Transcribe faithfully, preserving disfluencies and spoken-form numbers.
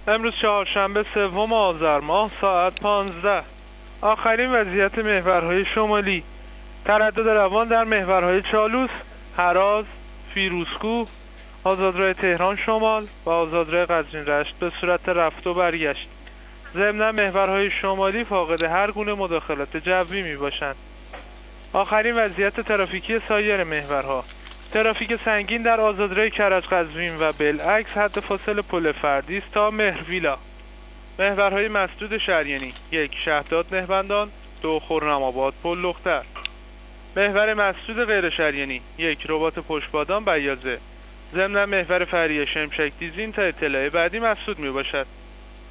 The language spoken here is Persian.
امروز چهارشنبه سوم آذر ماه ساعت پانزده. آخرین وضعیت محورهای شمالی: تردد روان در محورهای چالوس، هراز، فیروزکوه، آزادراه تهران شمال و آزادراه قزوین رشت به صورت رفت و برگشت. ضمن محورهای شمالی فاقد هر گونه مداخلت جوی می باشند. آخرین وضعیت ترافیکی سایر محورها: ترافیک سنگین در آزادراه کرج قزوین و بالعکس حد فاصل پل فردیس تا مهرویلا. محورهای مسدود شریانی: یک شهداد مهبندان، دو خرم‌آباد پل لختر. محور مسدود غیر شریانی: یک رباط پشتبادان بیازه. ضمن محور فریه شمشک دیزین تا اطلاع بعدی مسدود می باشد.